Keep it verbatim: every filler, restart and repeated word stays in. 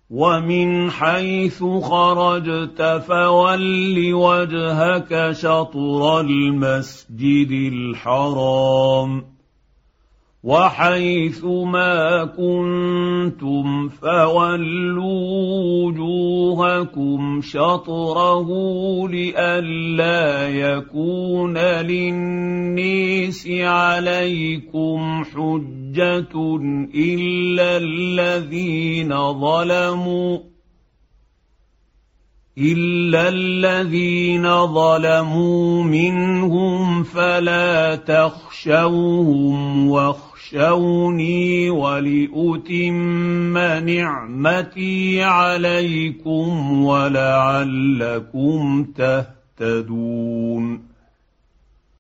ومن حيث خرجت فول وجهك شطر المسجد الحرام وحيث ما كنتم فولوا وجوهكم شطره لئلا يكون للناس عليكم حجة إلا الذين ظلموا إلا الذين ظلموا منهم فلا تخشوهم واخشوني ولأتم نعمتي عليكم ولعلكم تهتدون.